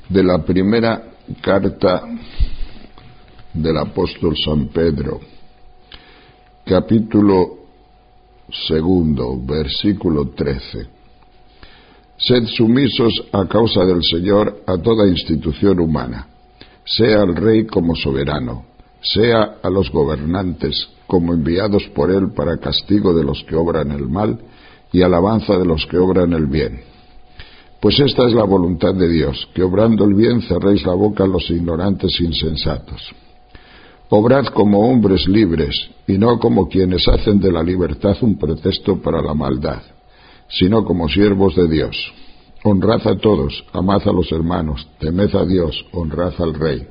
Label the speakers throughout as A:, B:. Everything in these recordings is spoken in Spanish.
A: De la primera carta del apóstol San Pedro, capítulo 2, versículo 13. Sed sumisos a causa del Señor a toda institución humana, sea al rey como soberano, sea a los gobernantes como enviados por él para castigo de los que obran el mal y alabanza de los que obran el bien. Pues esta es la voluntad de Dios, que obrando el bien cerréis la boca a los ignorantes e insensatos. Obrad como hombres libres, y no como quienes hacen de la libertad un pretexto para la maldad, sino como siervos de Dios. Honrad a todos, amad a los hermanos, temed a Dios, honrad al Rey.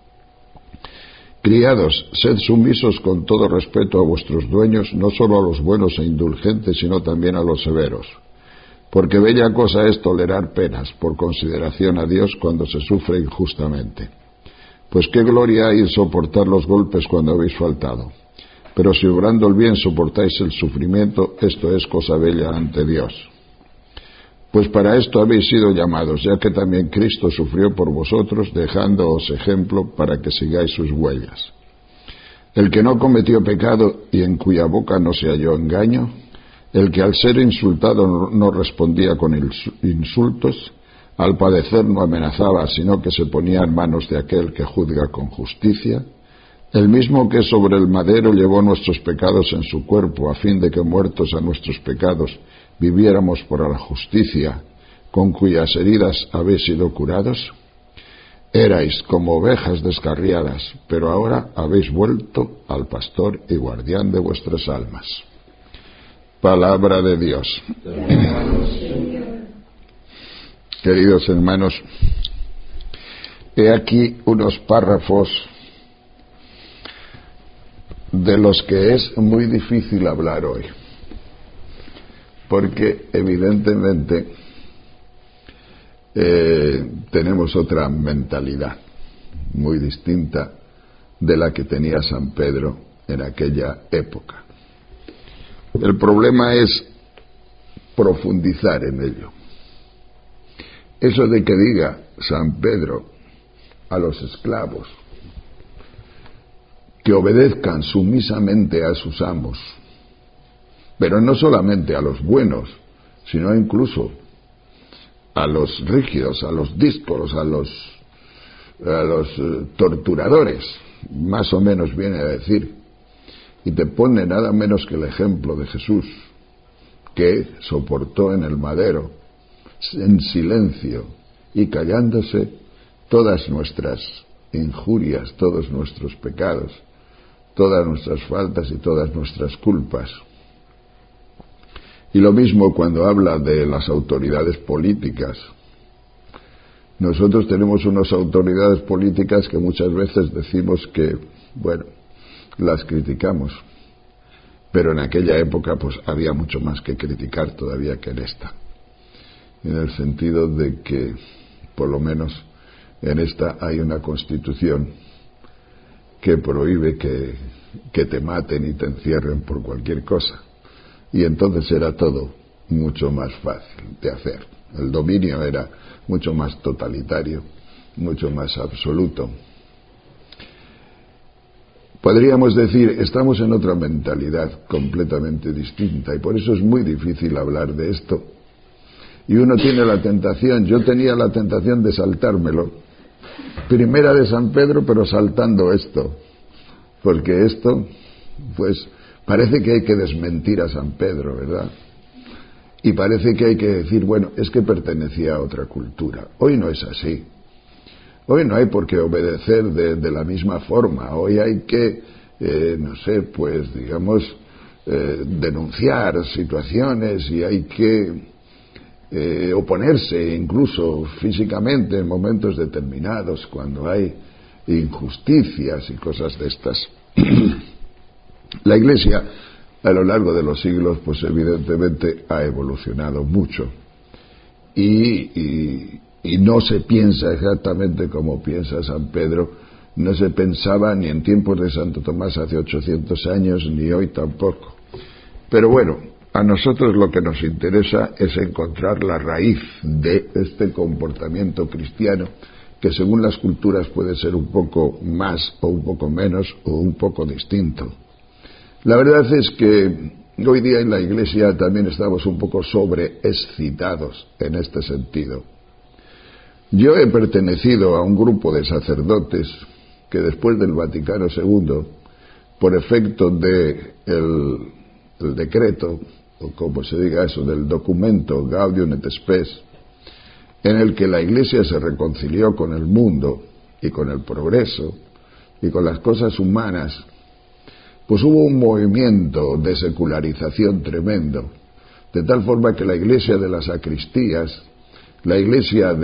A: Criados, sed sumisos con todo respeto a vuestros dueños, no solo a los buenos e indulgentes, sino también a los severos. Porque bella cosa es tolerar penas, por consideración a Dios, cuando se sufre injustamente. Pues qué gloria hay en soportar los golpes cuando habéis faltado. Pero si obrando el bien soportáis el sufrimiento, esto es cosa bella ante Dios. Pues para esto habéis sido llamados, ya que también Cristo sufrió por vosotros, dejándoos ejemplo para que sigáis sus huellas. El que no cometió pecado y en cuya boca no se halló engaño, el que al ser insultado no respondía con insultos, al padecer no amenazaba, sino que se ponía en manos de aquel que juzga con justicia, el mismo que sobre el madero llevó nuestros pecados en su cuerpo, a fin de que muertos a nuestros pecados viviéramos por la justicia, con cuyas heridas habéis sido curados. Erais como ovejas descarriadas, pero ahora habéis vuelto al pastor y guardián de vuestras almas. Palabra de Dios. Queridos hermanos, he aquí unos párrafos de los que es muy difícil hablar hoy, porque evidentemente tenemos otra mentalidad muy distinta de la que tenía San Pedro en aquella época. El problema es profundizar en ello. Eso de que diga San Pedro a los esclavos que obedezcan sumisamente a sus amos, pero no solamente a los buenos, sino incluso a los rígidos, a los díscolos, a los torturadores, más o menos viene a decir. Y te pone nada menos que el ejemplo de Jesús, que soportó en el madero, en silencio y callándose, todas nuestras injurias, todos nuestros pecados, todas nuestras faltas y todas nuestras culpas. Y lo mismo cuando habla de las autoridades políticas. Nosotros tenemos unas autoridades políticas que muchas veces decimos que, bueno, las criticamos, pero en aquella época pues había mucho más que criticar todavía que en esta, en el sentido de que por lo menos en esta hay una constitución que prohíbe que te maten y te encierren por cualquier cosa, y entonces era todo mucho más fácil de hacer. El dominio era mucho más totalitario, mucho más absoluto. Podríamos decir, estamos en otra mentalidad completamente distinta, y por eso es muy difícil hablar de esto. Y uno tiene la tentación, yo tenía la tentación de saltármelo, primera de San Pedro, pero saltando esto, porque esto, pues, parece que hay que desmentir a San Pedro, ¿verdad? Y parece que hay que decir, bueno, es que pertenecía a otra cultura. Hoy no es así. Hoy no hay por qué obedecer de la misma forma. Hoy hay que, no sé, pues digamos, denunciar situaciones, y hay que oponerse incluso físicamente en momentos determinados cuando hay injusticias y cosas de estas. La Iglesia a lo largo de los siglos pues evidentemente ha evolucionado mucho y no se piensa exactamente como piensa San Pedro. No se pensaba ni en tiempos de Santo Tomás hace 800 años, ni hoy tampoco. Pero bueno, a nosotros lo que nos interesa es encontrar la raíz de este comportamiento cristiano que según las culturas puede ser un poco más o un poco menos o un poco distinto. La verdad es que hoy día en la Iglesia también estamos un poco sobreexcitados en este sentido. Yo he pertenecido a un grupo de sacerdotes que después del Vaticano II, por efecto de el decreto, o como se diga eso, del documento Gaudium et Spes, en el que la Iglesia se reconcilió con el mundo y con el progreso y con las cosas humanas, pues hubo un movimiento de secularización tremendo, de tal forma que la Iglesia de las sacristías, la Iglesia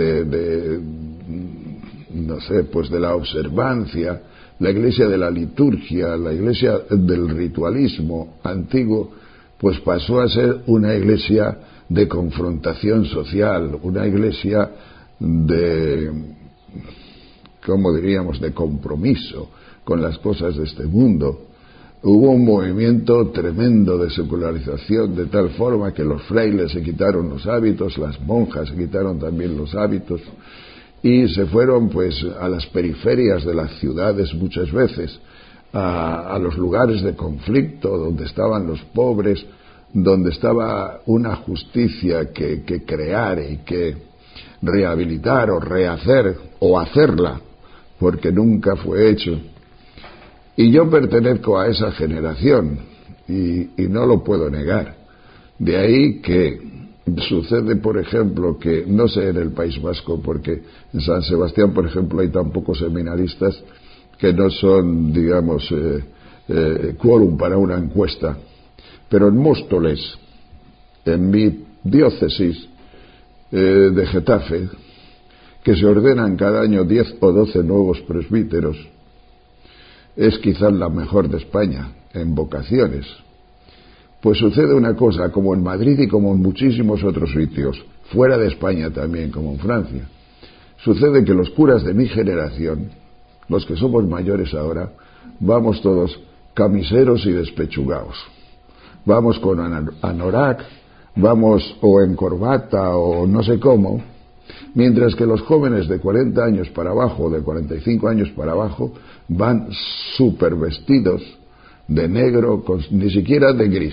A: no sé, pues de la observancia, la Iglesia de la liturgia, la Iglesia del ritualismo antiguo, pues pasó a ser una Iglesia de confrontación social, una Iglesia de, ¿cómo diríamos?, de compromiso con las cosas de este mundo. Hubo un movimiento tremendo de secularización, de tal forma que los frailes se quitaron los hábitos, las monjas se quitaron también los hábitos, y se fueron pues a las periferias de las ciudades muchas veces, a los lugares de conflicto, donde estaban los pobres, donde estaba una justicia que crear y que rehabilitar o rehacer o hacerla, porque nunca fue hecho. Y yo pertenezco a esa generación y no lo puedo negar. De ahí que sucede, por ejemplo, que no sé en el País Vasco, porque en San Sebastián, por ejemplo, hay tan pocos seminaristas que no son, digamos, quórum para una encuesta. Pero en Móstoles, en mi diócesis de Getafe, que se ordenan cada año 10 o 12 nuevos presbíteros, es quizás la mejor de España en vocaciones. Pues sucede una cosa, como en Madrid y como en muchísimos otros sitios, fuera de España también, como en Francia. Sucede que los curas de mi generación, los que somos mayores ahora, vamos todos camiseros y despechugados. Vamos con anorak, vamos o en corbata o no sé cómo, mientras que los jóvenes de 40 años para abajo, de 45 años para abajo, van súper vestidos de negro, ni siquiera de gris,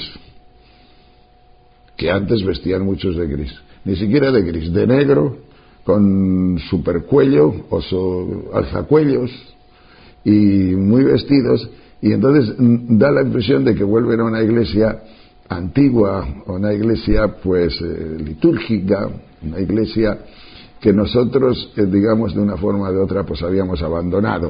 A: que antes vestían muchos de gris, ni siquiera de gris, de negro, con supercuello o alzacuellos y muy vestidos, y entonces da la impresión de que vuelven a una iglesia antigua, una iglesia pues litúrgica, una iglesia que nosotros, digamos, de una forma o de otra, pues habíamos abandonado.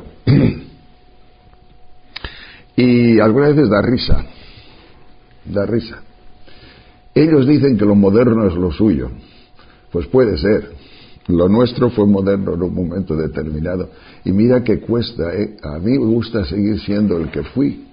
A: Y algunas veces da risa. Ellos dicen que lo moderno es lo suyo. Pues puede ser. Lo nuestro fue moderno en un momento determinado. Y mira que cuesta, A mí me gusta seguir siendo el que fui.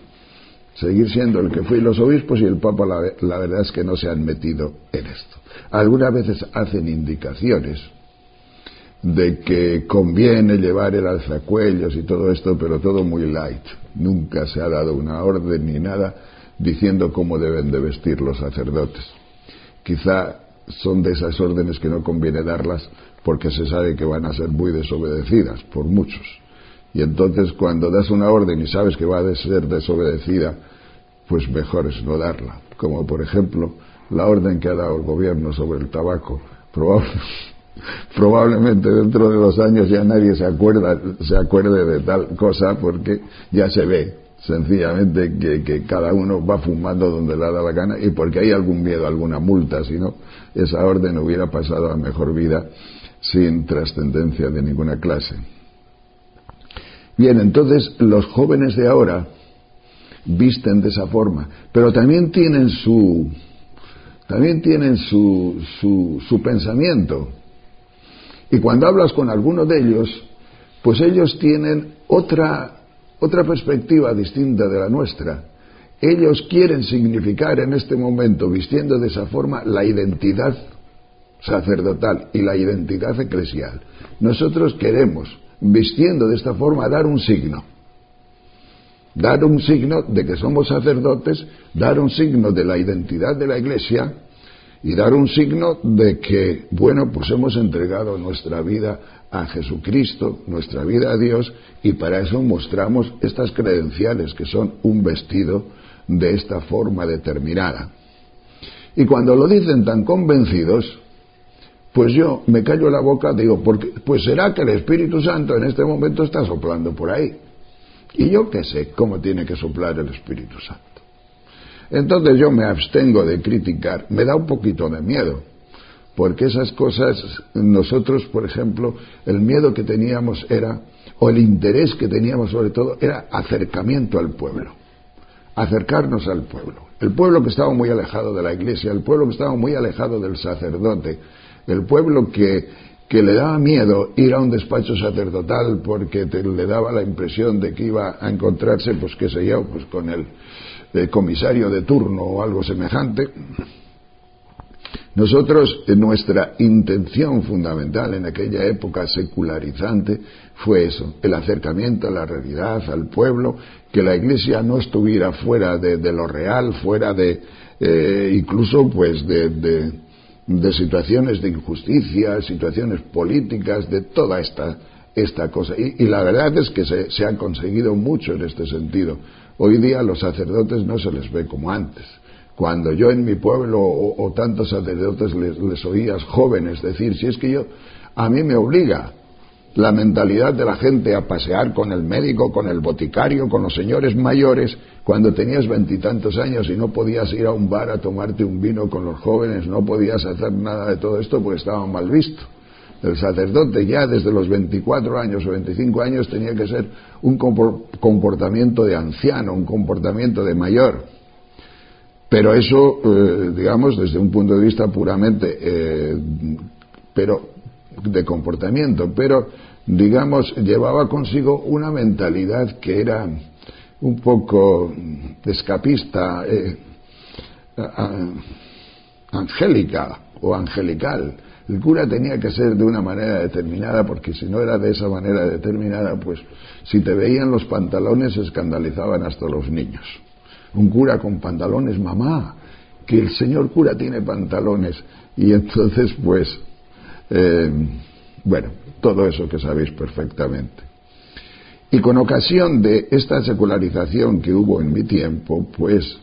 A: Los obispos y el Papa, la verdad es que no se han metido en esto. Algunas veces hacen indicaciones de que conviene llevar el alzacuellos y todo esto, pero todo muy light. Nunca se ha dado una orden ni nada diciendo cómo deben de vestir los sacerdotes. Quizá son de esas órdenes que no conviene darlas porque se sabe que van a ser muy desobedecidas por muchos. Y entonces cuando das una orden y sabes que va a ser desobedecida, pues mejor es no darla. Como por ejemplo la orden que ha dado el gobierno sobre el tabaco. Probablemente dentro de 2 años ya nadie se acuerde de tal cosa, porque ya se ve sencillamente que cada uno va fumando donde le da la gana, y porque hay algún miedo, alguna multa, si no, esa orden hubiera pasado a mejor vida sin trascendencia de ninguna clase. Bien, entonces los jóvenes de ahora visten de esa forma, pero también tienen su pensamiento. Y cuando hablas con alguno de ellos, pues ellos tienen otra perspectiva distinta de la nuestra. Ellos quieren significar en este momento, vistiendo de esa forma, la identidad sacerdotal y la identidad eclesial. Nosotros queremos, vistiendo de esta forma, dar un signo de que somos sacerdotes, dar un signo de la identidad de la Iglesia, y dar un signo de que, bueno, pues hemos entregado nuestra vida a Jesucristo, nuestra vida a Dios, y para eso mostramos estas credenciales, que son un vestido de esta forma determinada. Y cuando lo dicen tan convencidos, pues yo me callo la boca, digo, pues será que el Espíritu Santo en este momento está soplando por ahí. Y yo qué sé cómo tiene que soplar el Espíritu Santo. Entonces yo me abstengo de criticar, me da un poquito de miedo, porque esas cosas, nosotros, por ejemplo, el miedo que teníamos era, o el interés que teníamos sobre todo, era acercamiento al pueblo, acercarnos al pueblo. El pueblo que estaba muy alejado de la Iglesia, el pueblo que estaba muy alejado del sacerdote, el pueblo que le daba miedo ir a un despacho sacerdotal porque le daba la impresión de que iba a encontrarse, pues qué sé yo, pues con el comisario de turno o algo semejante. Nosotros, nuestra intención fundamental en aquella época secularizante fue eso, el acercamiento a la realidad, al pueblo, que la Iglesia no estuviera fuera de lo real, fuera de incluso pues de situaciones de injusticia, situaciones políticas, de toda esta cosa. Y la verdad es que se ha conseguido mucho en este sentido. Hoy día a los sacerdotes no se les ve como antes. Cuando yo en mi pueblo o tantos sacerdotes les oías jóvenes decir, si es que a mí me obliga la mentalidad de la gente a pasear con el médico, con el boticario, con los señores mayores, cuando tenías 20 y tantos años y no podías ir a un bar a tomarte un vino con los jóvenes, no podías hacer nada de todo esto porque estaba mal visto. El sacerdote ya desde los 24 años o 25 años tenía que ser un comportamiento de anciano, un comportamiento de mayor. Pero eso, digamos, desde un punto de vista puramente pero de comportamiento, pero, digamos, llevaba consigo una mentalidad que era un poco escapista, angélica o angelical. El cura tenía que ser de una manera determinada, porque si no era de esa manera determinada, pues si te veían los pantalones se escandalizaban hasta los niños. Un cura con pantalones, mamá, que el señor cura tiene pantalones. Y entonces, pues, bueno, todo eso que sabéis perfectamente. Y con ocasión de esta secularización que hubo en mi tiempo, pues,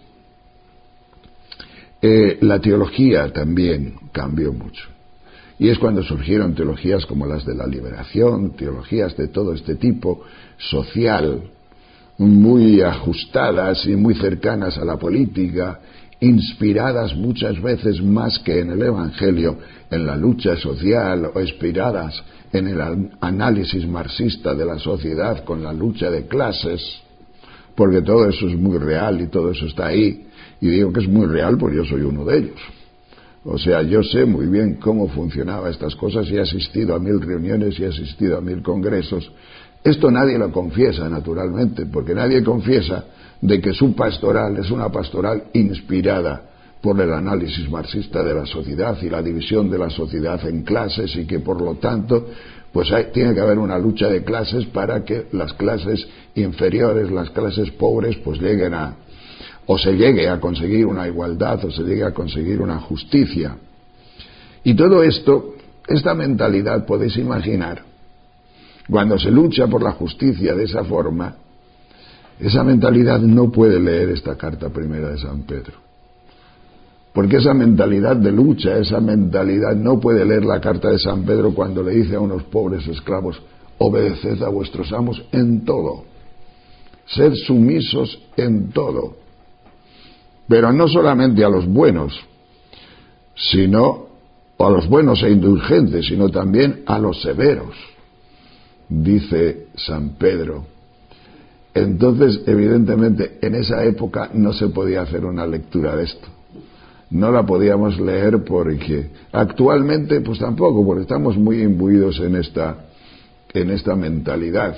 A: la teología también cambió mucho. Y es cuando surgieron teologías como las de la liberación, teologías de todo este tipo, social, muy ajustadas y muy cercanas a la política, inspiradas muchas veces más que en el Evangelio, en la lucha social, o inspiradas en el análisis marxista de la sociedad con la lucha de clases, porque todo eso es muy real y todo eso está ahí. Y digo que es muy real porque yo soy uno de ellos. O sea, yo sé muy bien cómo funcionaban estas cosas y he asistido a 1000 reuniones y he asistido a 1000 congresos. Esto nadie lo confiesa, naturalmente, porque nadie confiesa de que su pastoral es una pastoral inspirada por el análisis marxista de la sociedad y la división de la sociedad en clases, y que por lo tanto pues tiene que haber una lucha de clases para que las clases inferiores, las clases pobres, pues lleguen o se llegue a conseguir una igualdad, o se llegue a conseguir una justicia. Y todo esto, esta mentalidad, podéis imaginar, cuando se lucha por la justicia de esa forma, esa mentalidad no puede leer esta carta primera de San Pedro. Porque esa mentalidad de lucha, esa mentalidad no puede leer la carta de San Pedro cuando le dice a unos pobres esclavos, obedeced a vuestros amos en todo, sed sumisos en todo. Pero no solamente a los buenos, sino a los buenos e indulgentes, sino también a los severos, dice San Pedro. Entonces, evidentemente, en esa época no se podía hacer una lectura de esto. No la podíamos leer porque actualmente, pues tampoco, porque estamos muy imbuidos en esta mentalidad.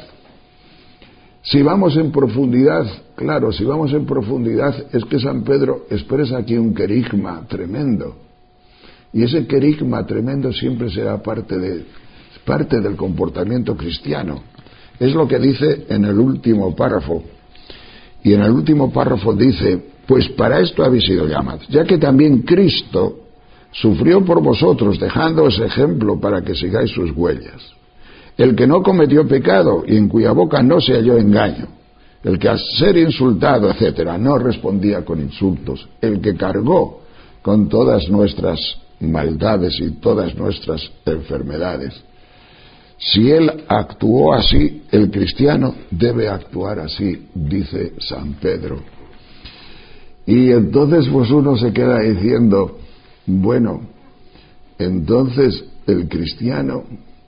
A: Si vamos en profundidad, claro, si vamos en profundidad, es que San Pedro expresa aquí un querigma tremendo. Y ese querigma tremendo siempre será parte del comportamiento cristiano. Es lo que dice en el último párrafo. Y en el último párrafo dice, pues para esto habéis sido llamados, ya que también Cristo sufrió por vosotros, dejándoos ejemplo para que sigáis sus huellas. El que no cometió pecado y en cuya boca no se halló engaño, el que al ser insultado, etcétera, no respondía con insultos, el que cargó con todas nuestras maldades y todas nuestras enfermedades. Si él actuó así, el cristiano debe actuar así, dice San Pedro. Y entonces pues uno se queda diciendo, bueno, entonces el cristiano,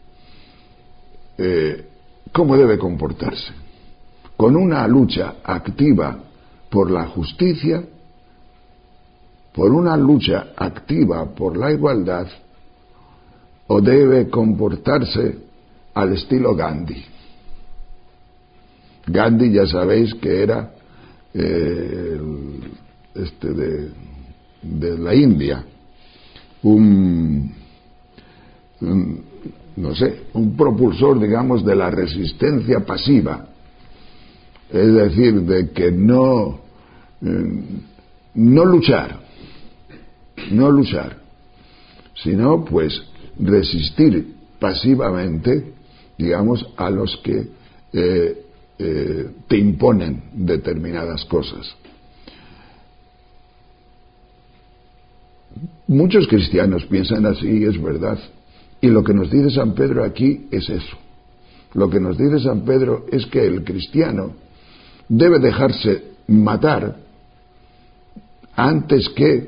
A: ¿cómo debe comportarse? Con una lucha activa por la justicia, por una lucha activa por la igualdad, o debe comportarse al estilo Gandhi. Gandhi, ya sabéis que era de la India, un propulsor, digamos, de la resistencia pasiva, es decir, de que no luchar, sino pues resistir pasivamente, digamos, a los que te imponen determinadas cosas. Muchos cristianos piensan así, es verdad, y lo que nos dice San Pedro aquí es eso. Lo que nos dice San Pedro es que el cristiano debe dejarse matar antes que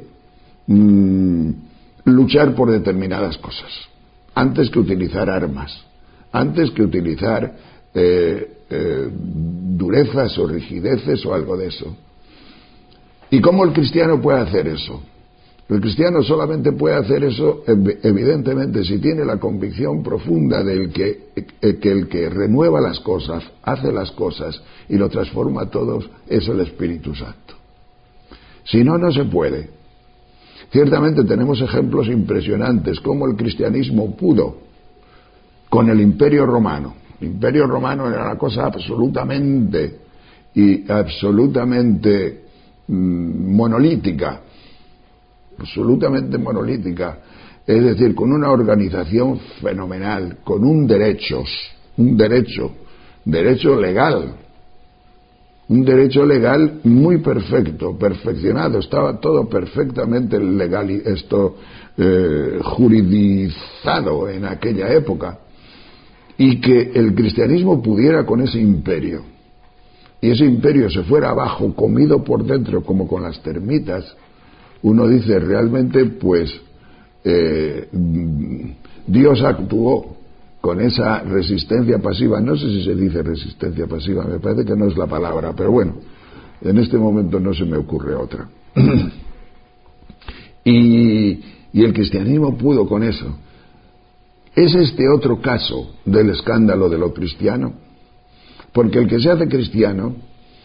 A: luchar por determinadas cosas, antes que utilizar armas, antes que utilizar durezas o rigideces o algo de eso. ¿Y cómo el cristiano puede hacer eso? El cristiano solamente puede hacer eso, evidentemente, si tiene la convicción profunda del que el que renueva las cosas, hace las cosas y lo transforma a todos, es el Espíritu Santo. Si no, no se puede. Ciertamente tenemos ejemplos impresionantes, como el cristianismo pudo con el Imperio Romano. El Imperio Romano era una cosa absolutamente monolítica, es decir, con una organización fenomenal, con un derecho legal muy perfecto, perfeccionado, estaba todo perfectamente juridizado en aquella época, y que el cristianismo pudiera con ese imperio, y ese imperio se fuera abajo, comido por dentro como con las termitas, uno dice realmente, pues, Dios actuó con esa resistencia pasiva. No sé si se dice resistencia pasiva, me parece que no es la palabra, pero bueno, en este momento no se me ocurre otra. Y el cristianismo pudo con eso. ¿Es este otro caso del escándalo de lo cristiano? Porque el que se hace cristiano,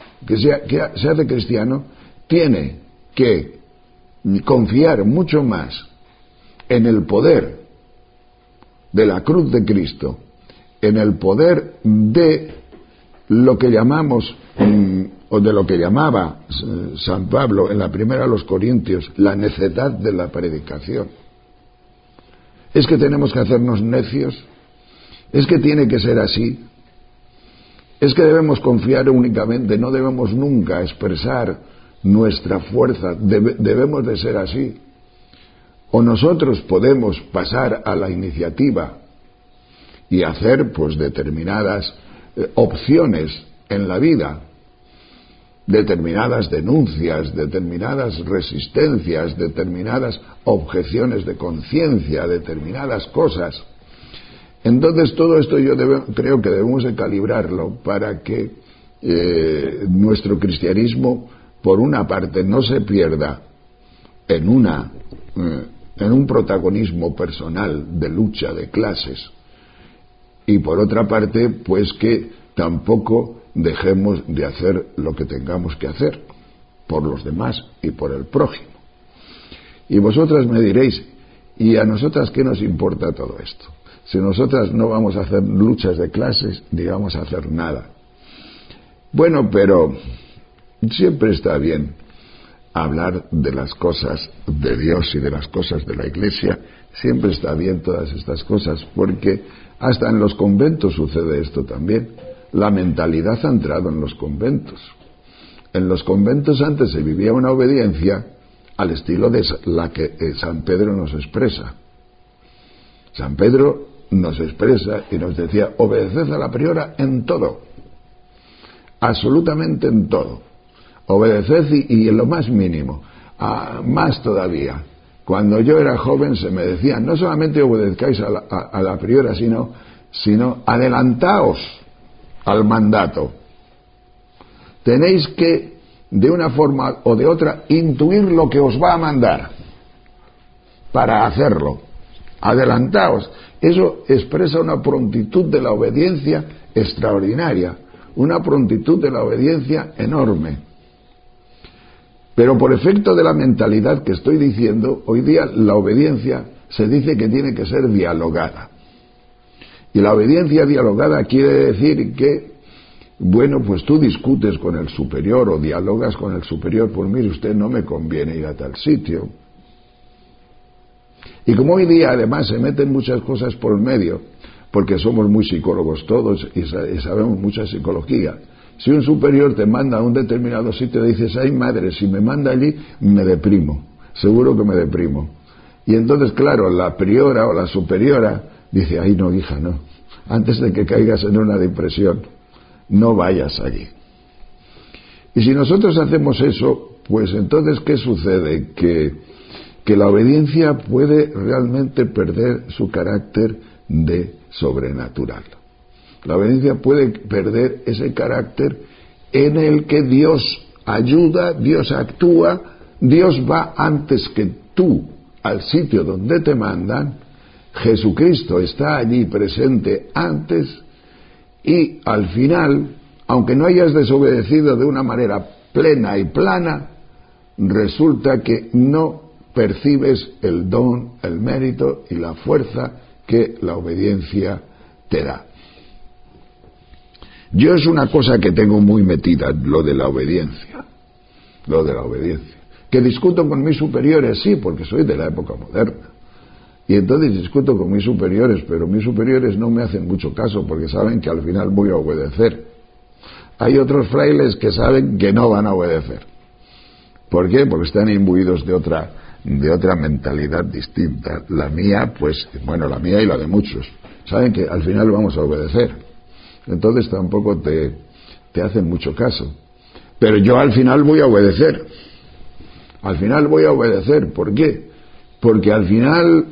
A: tiene que confiar mucho más en el poder de la cruz de Cristo, en el poder de lo que llamamos, o de lo que llamaba San Pablo en la primera a los Corintios, la necedad de la predicación. ¿Es que tenemos que hacernos necios? ¿Es que tiene que ser así? ¿Es que debemos confiar únicamente, no debemos nunca expresar nuestra fuerza, debemos de ser así? ¿O nosotros podemos pasar a la iniciativa y hacer pues determinadas opciones en la vida, determinadas denuncias, determinadas resistencias, determinadas objeciones de conciencia, determinadas cosas? Entonces todo esto yo creo que debemos de calibrarlo para que nuestro cristianismo, por una parte, no se pierda en un protagonismo personal de lucha de clases, y por otra parte, pues que tampoco dejemos de hacer lo que tengamos que hacer por los demás y por el prójimo. Y vosotras me diréis, ¿y a nosotras qué nos importa todo esto? Si nosotras no vamos a hacer luchas de clases, ni vamos a hacer nada. Bueno, pero siempre está bien hablar de las cosas de Dios y de las cosas de la Iglesia, siempre está bien todas estas cosas, porque hasta en los conventos sucede esto también. La mentalidad ha entrado en los conventos. En los conventos antes se vivía una obediencia al estilo de la que San Pedro nos expresa. San Pedro nos expresa y nos decía: obedeced a la priora en todo, absolutamente en todo. Obedeced y en lo más mínimo, más todavía. Cuando yo era joven se me decía: no solamente obedezcáis a la priora, sino adelantaos al mandato. Tenéis que, de una forma o de otra, intuir lo que os va a mandar para hacerlo. Adelantaos. Eso expresa una prontitud de la obediencia extraordinaria, una prontitud de la obediencia enorme. Pero por efecto de la mentalidad que estoy diciendo, hoy día la obediencia se dice que tiene que ser dialogada. Y la obediencia dialogada quiere decir que, bueno, pues tú discutes con el superior o dialogas con el superior: pues mire usted, no me conviene ir a tal sitio. Y como hoy día además se meten muchas cosas por el medio, porque somos muy psicólogos todos y sabemos mucha psicología, si un superior te manda a un determinado sitio, dices: ay madre, si me manda allí me deprimo, seguro que me deprimo. Y entonces, claro, la priora o la superiora dice: ay no, hija, no, antes de que caigas en una depresión, no vayas allí. Y si nosotros hacemos eso, pues entonces ¿qué sucede? Que la obediencia puede realmente perder su carácter de sobrenatural. La obediencia puede perder ese carácter en el que Dios ayuda, Dios actúa, Dios va antes que tú al sitio donde te mandan, Jesucristo está allí presente antes, y al final, aunque no hayas desobedecido de una manera plena y plana, resulta que no percibes el don, el mérito y la fuerza que la obediencia te da. Yo es una cosa que tengo muy metida, lo de la obediencia. Que discuto con mis superiores, sí, porque soy de la época moderna. Y entonces discuto con mis superiores, pero mis superiores no me hacen mucho caso porque saben que al final voy a obedecer. Hay otros frailes que saben que no van a obedecer. ¿Por qué? Porque están imbuidos de otra mentalidad distinta. La mía, pues, bueno, la mía y la de muchos, saben que al final vamos a obedecer. Entonces tampoco te hacen mucho caso. Pero yo al final voy a obedecer. Al final voy a obedecer. ¿Por qué? Porque al final,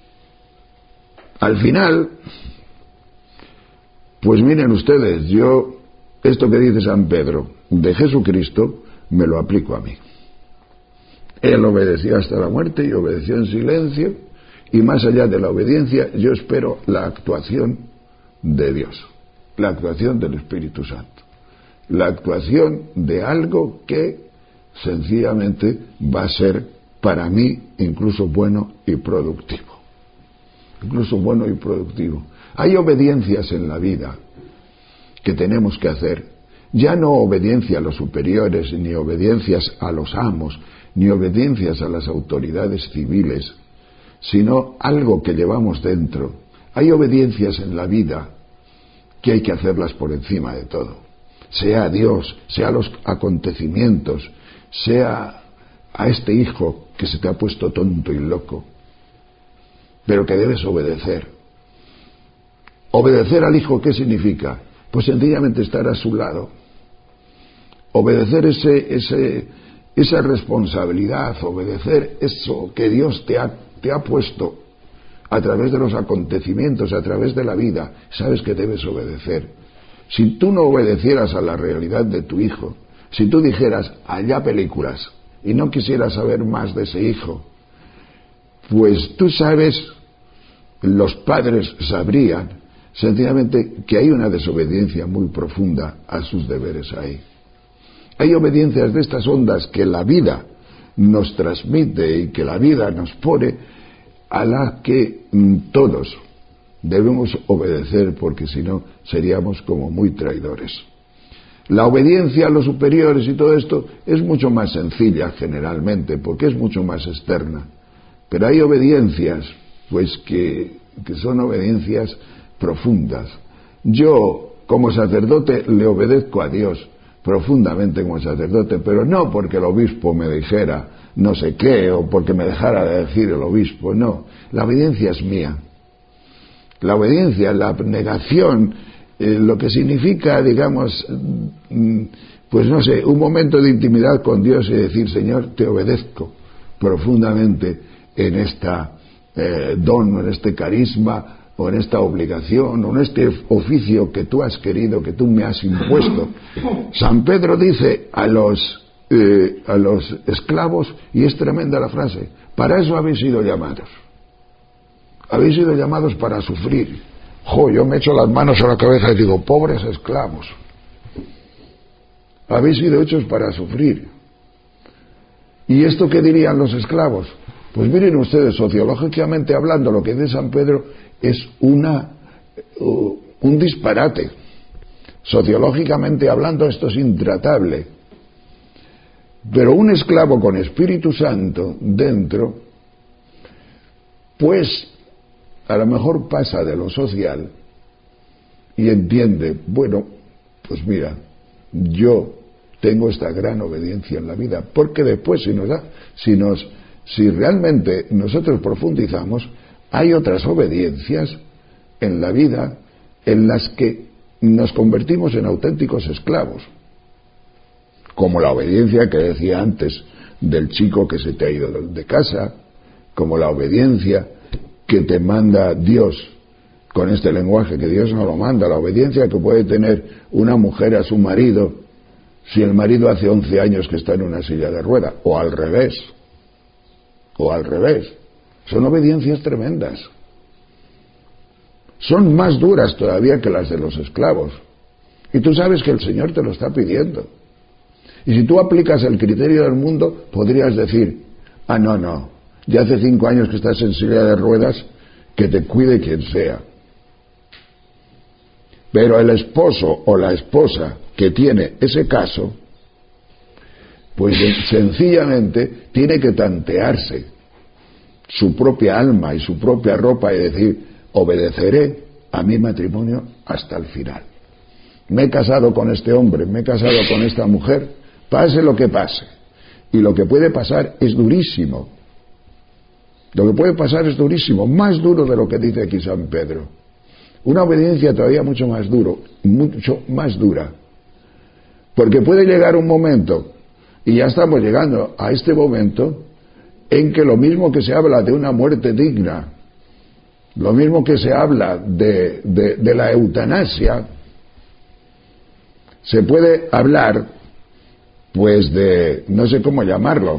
A: pues miren ustedes, yo, esto que dice San Pedro de Jesucristo, me lo aplico a mí. Él obedeció hasta la muerte y obedeció en silencio, y más allá de la obediencia yo espero la actuación de Dios, la actuación del Espíritu Santo, la actuación de algo que sencillamente va a ser para mí incluso bueno y productivo. Incluso bueno y productivo. Hay obediencias en la vida que tenemos que hacer, ya no obediencia a los superiores, ni obediencias a los amos, ni obediencias a las autoridades civiles, sino algo que llevamos dentro. Hay obediencias en la vida que hay que hacerlas por encima de todo, sea a Dios, sea a los acontecimientos, sea a este hijo que se te ha puesto tonto y loco, pero que debes obedecer. Obedecer al hijo, ¿qué significa? Pues sencillamente estar a su lado, obedecer esa responsabilidad, obedecer eso que Dios te ha puesto a través de los acontecimientos, a través de la vida. Sabes que debes obedecer. Si tú no obedecieras a la realidad de tu hijo, si tú dijeras allá películas y no quisieras saber más de ese hijo, pues tú sabes, los padres sabrían sencillamente que hay una desobediencia muy profunda a sus deberes ahí. Hay obediencias de estas ondas que la vida nos transmite y que la vida nos pone, a las que todos debemos obedecer, porque si no seríamos como muy traidores. La obediencia a los superiores y todo esto es mucho más sencilla generalmente, porque es mucho más externa. Pero hay obediencias, pues que son obediencias profundas. Yo, como sacerdote, le obedezco a Dios profundamente como sacerdote, pero no porque el obispo me dijera no sé qué, o porque me dejara de decir el obispo, no. La obediencia es mía. La obediencia, la abnegación, lo que significa, digamos, pues no sé, un momento de intimidad con Dios y decir, Señor, te obedezco profundamente en esta don, en este carisma, o en esta obligación, o en este oficio que tú has querido, que tú me has impuesto. San Pedro dice a los esclavos, y es tremenda la frase, para eso habéis sido llamados. Habéis sido llamados para sufrir. Yo me echo las manos a la cabeza y digo, pobres esclavos. Habéis sido hechos para sufrir. ¿Y esto qué dirían los esclavos? Pues miren ustedes, sociológicamente hablando, lo que dice San Pedro es un disparate. Sociológicamente hablando, esto es intratable. Pero un esclavo con Espíritu Santo dentro, pues a lo mejor pasa de lo social y entiende, bueno, pues mira, yo tengo esta gran obediencia en la vida, porque después si realmente nosotros profundizamos, hay otras obediencias en la vida en las que nos convertimos en auténticos esclavos, como la obediencia que decía antes del chico que se te ha ido de casa, como la obediencia que te manda Dios con este lenguaje que Dios nos lo manda, la obediencia que puede tener una mujer a su marido si el marido hace 11 años que está en una silla de rueda, o al revés, son obediencias tremendas, son más duras todavía que las de los esclavos, y tú sabes que el Señor te lo está pidiendo. Y si tú aplicas el criterio del mundo, podrías decir, no, ya hace 5 años que estás en silla de ruedas, que te cuide quien sea. Pero el esposo o la esposa que tiene ese caso, pues sencillamente tiene que tantearse su propia alma y su propia ropa y decir, obedeceré a mi matrimonio hasta el final. Me he casado con este hombre, me he casado con esta mujer, pase lo que pase. Y lo que puede pasar es durísimo. Lo que puede pasar es durísimo, más duro de lo que dice aquí San Pedro. Una obediencia todavía mucho más dura. Porque puede llegar un momento, y ya estamos llegando a este momento, en que lo mismo que se habla de una muerte digna, lo mismo que se habla de la eutanasia, se puede hablar, pues de, no sé cómo llamarlo,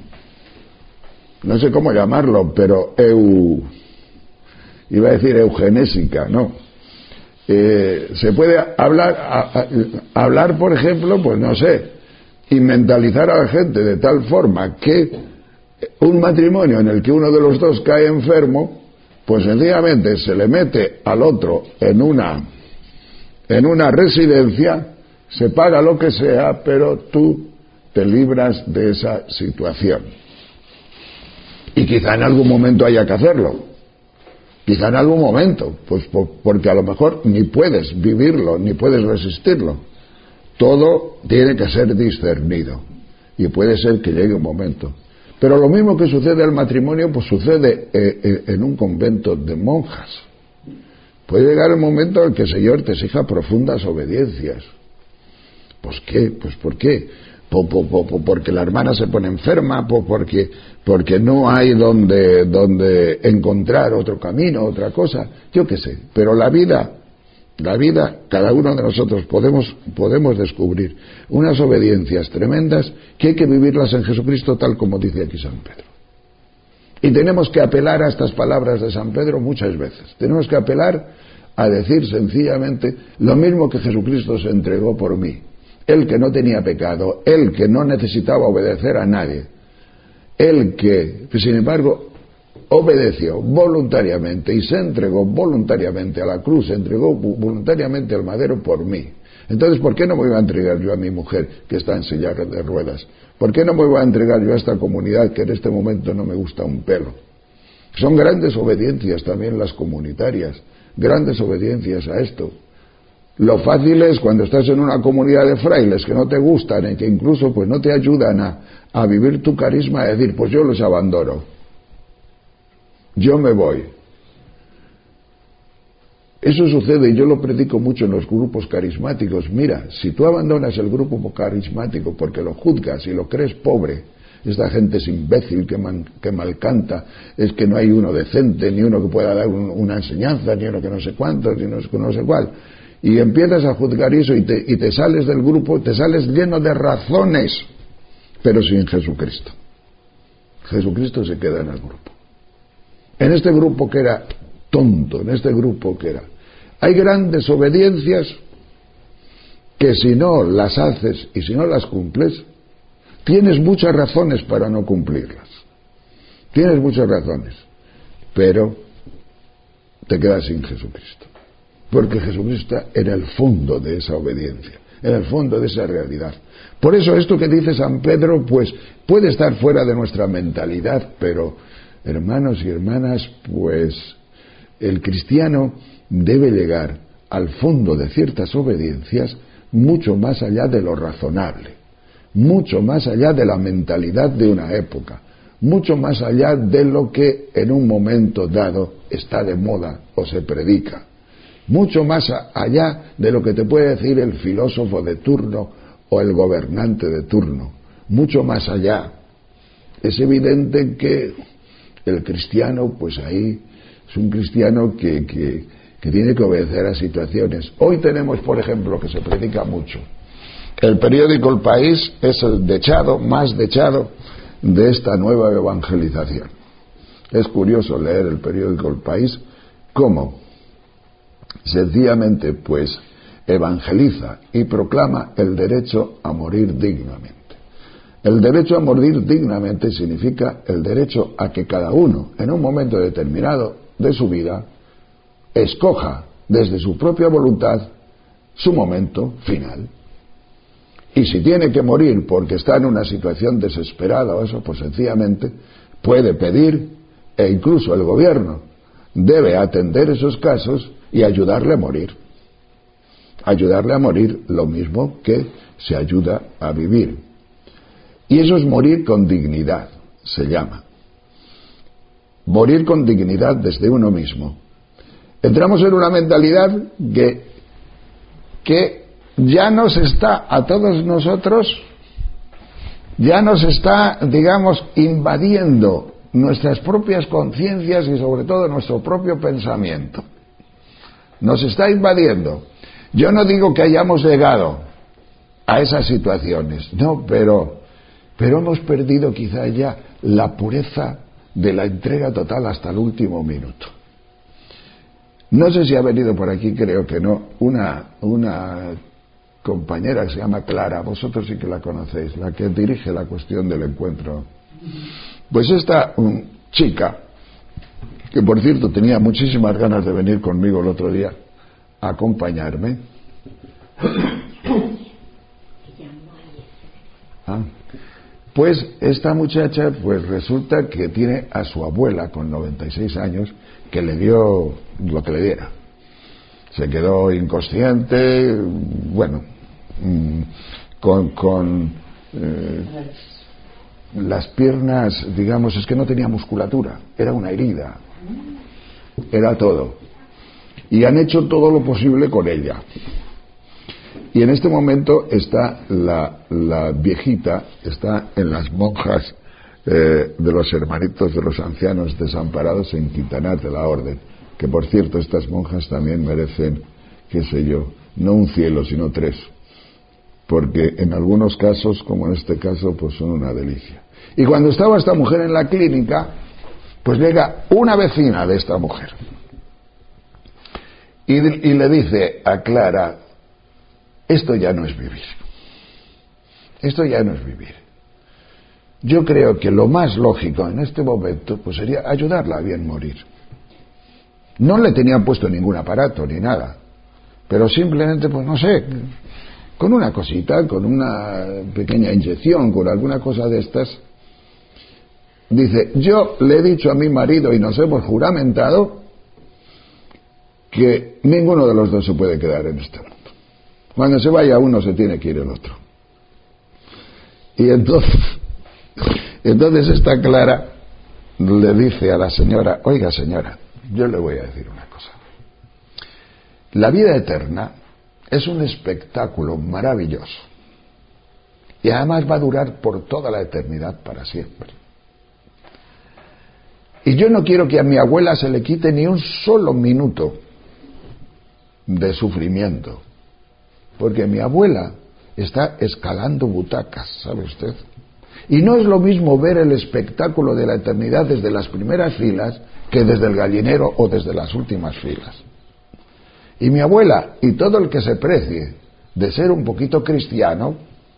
A: pero iba a decir eugenésica, no. Se puede hablar, por ejemplo, pues no sé, y mentalizar a la gente de tal forma que un matrimonio en el que uno de los dos cae enfermo, pues sencillamente se le mete al otro en una residencia, se paga lo que sea, pero tú te libras de esa situación. Y quizá en algún momento haya que hacerlo. Quizá en algún momento, pues porque a lo mejor ni puedes vivirlo, ni puedes resistirlo. Todo tiene que ser discernido. Y puede ser que llegue un momento. Pero lo mismo que sucede al matrimonio, pues sucede en un convento de monjas. Puede llegar el momento en que el Señor te exija profundas obediencias. ¿Pues qué? Pues ¿por qué? Porque la hermana se pone enferma, porque no hay donde encontrar otro camino, otra cosa, yo qué sé. Pero la vida, cada uno de nosotros podemos descubrir unas obediencias tremendas que hay que vivirlas en Jesucristo tal como dice aquí San Pedro. Y tenemos que apelar a estas palabras de San Pedro muchas veces. Tenemos que apelar a decir sencillamente lo mismo que Jesucristo se entregó por mí. Él que no tenía pecado, él que no necesitaba obedecer a nadie, él que sin embargo obedeció voluntariamente y se entregó voluntariamente a la cruz, se entregó voluntariamente al madero por mí. Entonces, ¿por qué no me voy a entregar yo a mi mujer que está en silla de ruedas? ¿Por qué no me voy a entregar yo a esta comunidad que en este momento no me gusta un pelo? Son grandes obediencias también las comunitarias, grandes obediencias a esto. Lo fácil es cuando estás en una comunidad de frailes que no te gustan y que incluso pues no te ayudan a vivir tu carisma, a decir, pues yo los abandono, yo me voy. Eso sucede y yo lo predico mucho en los grupos carismáticos. Mira, si tú abandonas el grupo carismático porque lo juzgas y lo crees pobre, esta gente es imbécil, que mal canta, es que no hay uno decente, ni uno que pueda dar una enseñanza, ni uno que no sé cuántos, ni uno que no sé cuál, y empiezas a juzgar eso y te sales del grupo, te sales lleno de razones, pero sin Jesucristo. Jesucristo se queda en el grupo. En este grupo que era tonto, en este grupo que era... Hay grandes obediencias que si no las haces y si no las cumples, tienes muchas razones para no cumplirlas. Tienes muchas razones, pero te quedas sin Jesucristo. Porque Jesucristo está en el fondo de esa obediencia, en el fondo de esa realidad. Por eso esto que dice San Pedro, pues puede estar fuera de nuestra mentalidad, pero hermanos y hermanas, pues el cristiano debe llegar al fondo de ciertas obediencias mucho más allá de lo razonable, mucho más allá de la mentalidad de una época, mucho más allá de lo que en un momento dado está de moda o se predica, mucho más allá de lo que te puede decir el filósofo de turno o el gobernante de turno, mucho más allá. Es evidente que el cristiano, pues ahí es un cristiano que tiene que obedecer a situaciones. Hoy tenemos, por ejemplo, que se predica mucho, el periódico El País es el más dechado de esta nueva evangelización. Es curioso leer el periódico El País, cómo sencillamente pues evangeliza y proclama el derecho a morir dignamente. El derecho a morir dignamente significa el derecho a que cada uno, en un momento determinado de su vida, escoja desde su propia voluntad su momento final. Y si tiene que morir porque está en una situación desesperada o eso, pues sencillamente puede pedir, e incluso el gobierno debe atender esos casos y ayudarle a morir. Ayudarle a morir lo mismo que se ayuda a vivir. Y eso es morir con dignidad, se llama. Morir con dignidad desde uno mismo. Entramos en una mentalidad que ya nos está a todos nosotros, ya nos está, digamos, invadiendo nuestras propias conciencias y sobre todo nuestro propio pensamiento. Nos está invadiendo. Yo no digo que hayamos llegado a esas situaciones, no, pero hemos perdido quizá ya la pureza de la entrega total hasta el último minuto. No sé si ha venido por aquí, creo que no, una compañera que se llama Clara, vosotros sí que la conocéis, la que dirige la cuestión del encuentro. Pues esta chica, que por cierto tenía muchísimas ganas de venir conmigo el otro día a acompañarme. Pues esta muchacha, pues resulta que tiene a su abuela con 96 años que le dio lo que le diera. Se quedó inconsciente, bueno, con las piernas, digamos, es que no tenía musculatura, era una herida, era todo. Y han hecho todo lo posible con ella. Y en este momento está la viejita, está en las monjas de los hermanitos de los ancianos desamparados en Quintanar de la Orden, que por cierto estas monjas también merecen, qué sé yo, no un cielo sino 3, porque en algunos casos, como en este caso, pues son una delicia. Y cuando estaba esta mujer en la clínica, pues llega una vecina de esta mujer y le dice a Clara: esto ya no es vivir. Esto ya no es vivir. yo creo que lo más lógico en este momento pues sería ayudarla a bien morir. No le tenían puesto ningún aparato ni nada, pero simplemente, pues no sé, con una cosita, con una pequeña inyección, con alguna cosa de estas. Dice, yo le he dicho a mi marido y nos hemos juramentado que ninguno de los dos se puede quedar en este mundo. Cuando se vaya uno se tiene que ir el otro. Y entonces esta Clara le dice a la señora, oiga señora, yo le voy a decir una cosa. La vida eterna es un espectáculo maravilloso y además va a durar por toda la eternidad para siempre. Y yo no quiero que a mi abuela se le quite ni un solo minuto de sufrimiento, porque mi abuela está escalando butacas, ¿sabe usted? Y no es lo mismo ver el espectáculo de la eternidad desde las primeras filas que desde el gallinero o desde las últimas filas. Y mi abuela y todo el que se precie de ser un poquito cristiano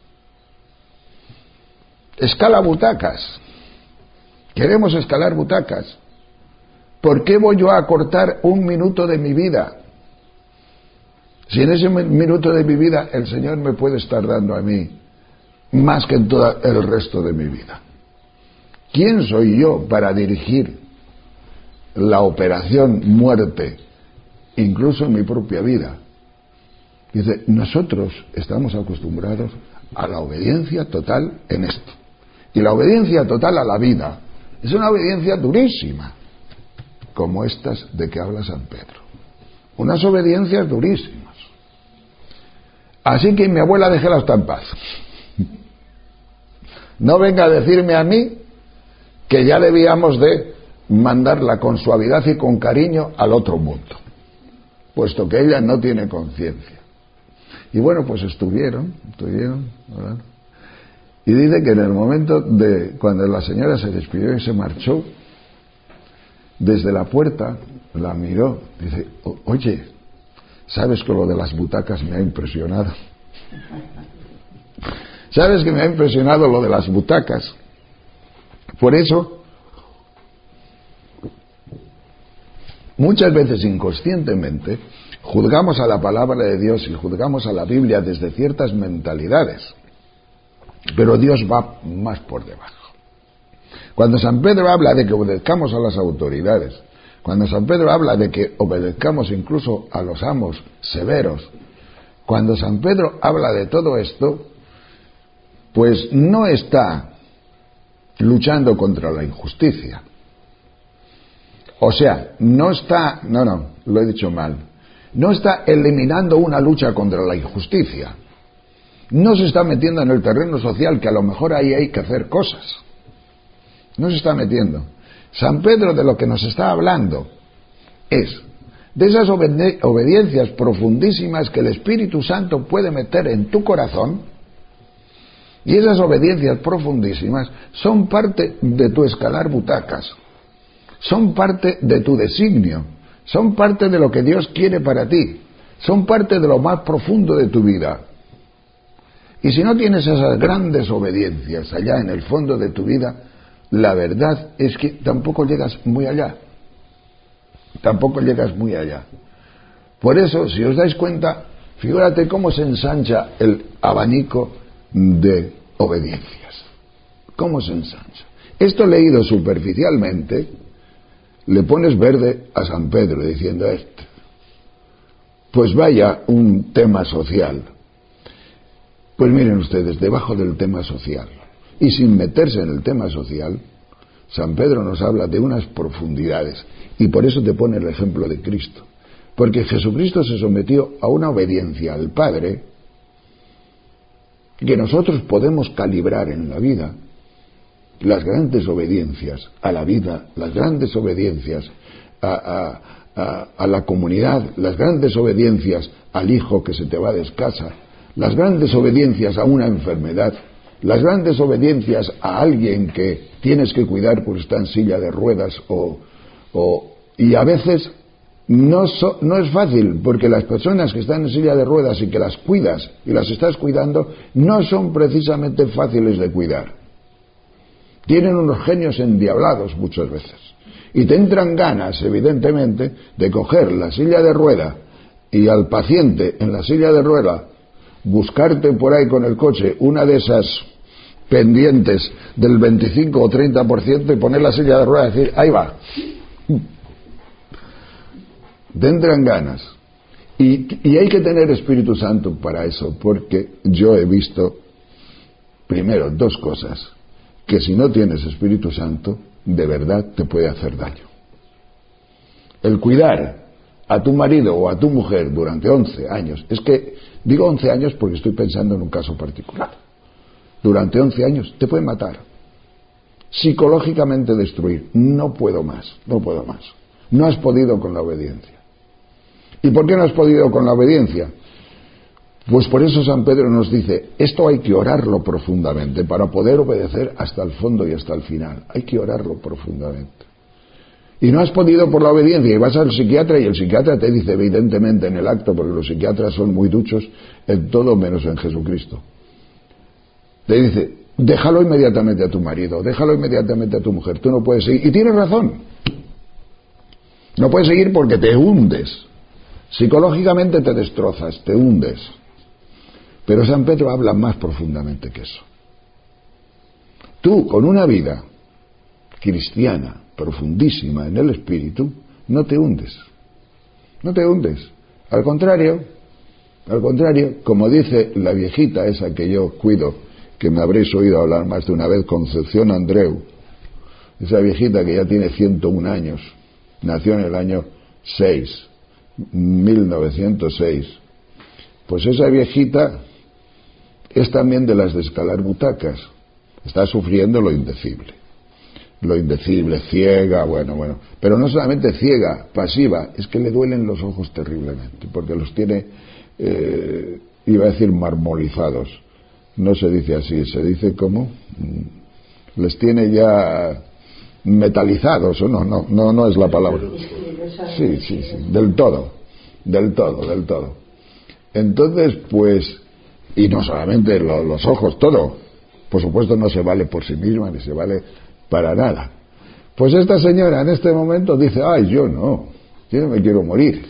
A: escala butacas. Queremos escalar butacas. ¿Por qué voy yo a cortar un minuto de mi vida? Si en ese minuto de mi vida el Señor me puede estar dando a mí más que en todo el resto de mi vida. ¿Quién soy yo para dirigir la operación muerte, incluso en mi propia vida? Dice, nosotros estamos acostumbrados a la obediencia total en esto. Y la obediencia total a la vida es una obediencia durísima, como estas de que habla San Pedro. Unas obediencias durísimas. Así que mi abuela, déjela usted en paz. No venga a decirme a mí que ya debíamos de mandarla con suavidad y con cariño al otro mundo, puesto que ella no tiene conciencia. Y bueno, pues estuvieron, ¿verdad? Y dice que en el momento de cuando la señora se despidió y se marchó, desde la puerta la miró, dice, oye, ¿sabes que lo de las butacas me ha impresionado? ¿Sabes que me ha impresionado lo de las butacas? Por eso, muchas veces inconscientemente, juzgamos a la palabra de Dios y juzgamos a la Biblia desde ciertas mentalidades. Pero Dios va más por debajo. Cuando San Pedro habla de que obedezcamos a las autoridades, cuando San Pedro habla de que obedezcamos incluso a los amos severos, cuando San Pedro habla de todo esto, pues no está luchando contra la injusticia. O sea, no, lo he dicho mal, no está eliminando una lucha contra la injusticia. No se está metiendo en el terreno social, que a lo mejor ahí hay que hacer cosas. No se está metiendo. San Pedro de lo que nos está hablando es de esas obediencias profundísimas que el Espíritu Santo puede meter en tu corazón, y esas obediencias profundísimas son parte de tu escalar butacas, son parte de tu designio, son parte de lo que Dios quiere para ti, son parte de lo más profundo de tu vida. Y si no tienes esas grandes obediencias allá en el fondo de tu vida, la verdad es que tampoco llegas muy allá. Tampoco llegas muy allá. Por eso, si os dais cuenta, figúrate cómo se ensancha el abanico de obediencias. ¿Cómo se ensancha? Esto leído superficialmente, le pones verde a San Pedro diciendo pues vaya un tema social. Pues miren ustedes, debajo del tema social, y sin meterse en el tema social, San Pedro nos habla de unas profundidades, y por eso te pone el ejemplo de Cristo, porque Jesucristo se sometió a una obediencia al Padre que nosotros podemos calibrar en la vida. Las grandes obediencias a la vida, las grandes obediencias a la comunidad, las grandes obediencias al hijo que se te va de casa, las grandes obediencias a una enfermedad, las grandes obediencias a alguien que tienes que cuidar porque está en silla de ruedas y a veces no es fácil, porque las personas que están en silla de ruedas y que las cuidas y las estás cuidando no son precisamente fáciles de cuidar. Tienen unos genios endiablados muchas veces. Y te entran ganas, evidentemente, de coger la silla de rueda y al paciente en la silla de rueda buscarte por ahí con el coche una de esas pendientes del 25 o 30% y poner la silla de rueda y decir, ahí va. Te entran ganas. Y hay que tener Espíritu Santo para eso, porque yo he visto, primero, dos cosas, que si no tienes Espíritu Santo, de verdad te puede hacer daño. El cuidar a tu marido o a tu mujer durante 11 años, es que digo 11 años porque estoy pensando en un caso particular, durante 11 años te puede matar, psicológicamente destruir, no puedo más, no has podido con la obediencia. ¿Y por qué no has podido con la obediencia? Pues por eso San Pedro nos dice, esto hay que orarlo profundamente, para poder obedecer hasta el fondo y hasta el final, hay que orarlo profundamente. Y no has podido por la obediencia, y vas al psiquiatra y el psiquiatra te dice evidentemente en el acto, porque los psiquiatras son muy duchos en todo menos en Jesucristo, te dice, déjalo inmediatamente a tu marido, déjalo inmediatamente a tu mujer, tú no puedes seguir, y tienes razón, no puedes seguir porque te hundes, psicológicamente te destrozas, te hundes. Pero San Pedro habla más profundamente que eso. Tú, con una vida cristiana, profundísima en el espíritu, no te hundes. No te hundes. Al contrario, como dice la viejita esa que yo cuido, que me habréis oído hablar más de una vez, Concepción Andreu, esa viejita que ya tiene 101 años, nació en el año 1906. Pues esa viejita es también de las de escalar butacas, está sufriendo lo indecible, ciega, bueno, pero no solamente ciega, pasiva, es que le duelen los ojos terriblemente, porque los tiene, iba a decir marmolizados, no se dice así, se dice ¿cómo? Les tiene ya metalizados, o no es la palabra, sí, del todo, entonces pues, y no solamente los ojos, todo, por supuesto no se vale por sí misma, ni se vale para nada. Pues esta señora en este momento dice, ay, yo no me quiero morir,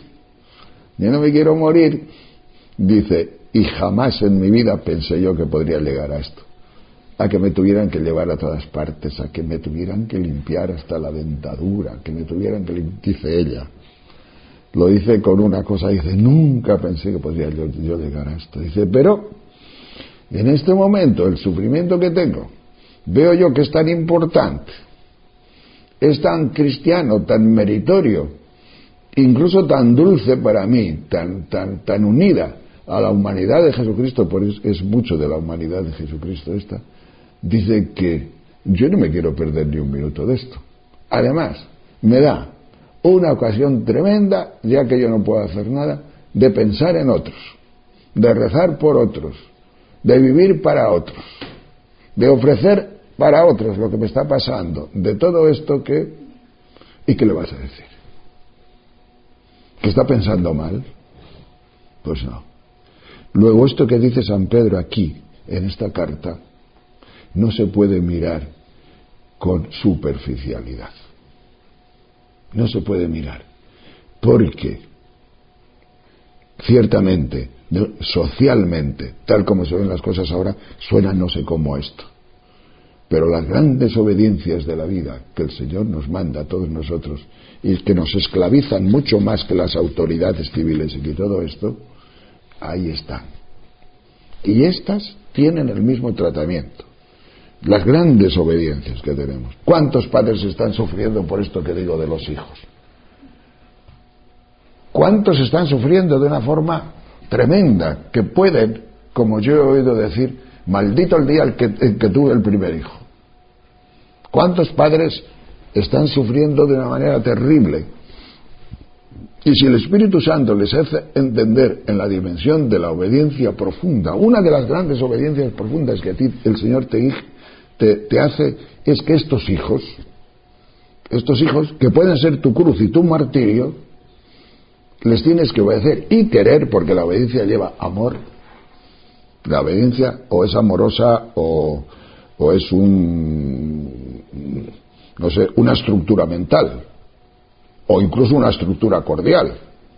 A: dice, y jamás en mi vida pensé yo que podría llegar a esto, a que me tuvieran que llevar a todas partes, a que me tuvieran que limpiar hasta la dentadura, que me tuvieran que limpiar, dice ella. Lo dice con una cosa, dice, nunca pensé que podría yo llegar a esto. Dice, pero en este momento el sufrimiento que tengo, veo yo que es tan importante, es tan cristiano, tan meritorio, incluso tan dulce para mí, tan unida a la humanidad de Jesucristo, porque es mucho de la humanidad de Jesucristo esta, dice que yo no me quiero perder ni un minuto de esto. Además, me da una ocasión tremenda, ya que yo no puedo hacer nada, de pensar en otros, de rezar por otros, de vivir para otros, de ofrecer para otros lo que me está pasando, de todo esto que... ¿Y qué le vas a decir? ¿Que está pensando mal? Pues no. Luego esto que dice San Pedro aquí, en esta carta, no se puede mirar con superficialidad. No se puede mirar, porque ciertamente, socialmente, tal como se ven las cosas ahora, suena no sé cómo esto. Pero las grandes obediencias de la vida que el Señor nos manda a todos nosotros y que nos esclavizan mucho más que las autoridades civiles y que todo esto, ahí están. Y estas tienen el mismo tratamiento. Las grandes obediencias que tenemos. ¿Cuántos padres están sufriendo por esto que digo de los hijos? ¿Cuántos están sufriendo de una forma tremenda que pueden, como yo he oído decir, maldito el día en que tuve el primer hijo? ¿Cuántos padres están sufriendo de una manera terrible? Y si el Espíritu Santo les hace entender en la dimensión de la obediencia profunda, una de las grandes obediencias profundas que a ti el Señor te hace es que estos hijos que pueden ser tu cruz y tu martirio, les tienes que obedecer y querer, porque la obediencia lleva amor. La obediencia o es amorosa o es un no sé, una estructura mental o incluso una estructura cordial,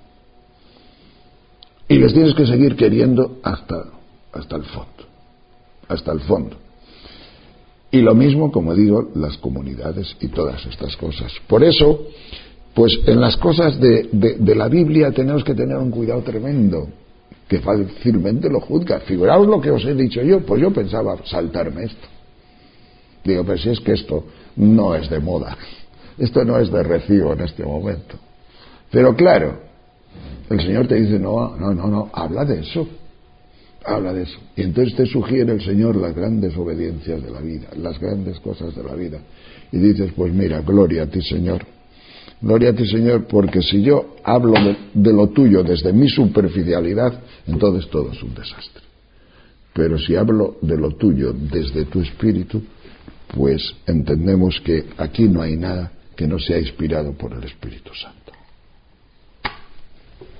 A: y les tienes que seguir queriendo hasta el fondo. Y lo mismo, como digo, las comunidades y todas estas cosas. Por eso, pues en las cosas de la Biblia tenemos que tener un cuidado tremendo, que fácilmente lo juzga. Figuraos lo que os he dicho yo, pues yo pensaba saltarme esto. Digo, pero si es que esto no es de moda, esto no es de recibo en este momento. Pero claro, el Señor te dice, no, habla de eso. Y entonces te sugiere el Señor las grandes obediencias de la vida, las grandes cosas de la vida. Y dices, pues mira, gloria a ti, Señor. Gloria a ti, Señor, porque si yo hablo de lo tuyo desde mi superficialidad, entonces todo es un desastre. Pero si hablo de lo tuyo desde tu espíritu, pues entendemos que aquí no hay nada que no sea inspirado por el Espíritu Santo.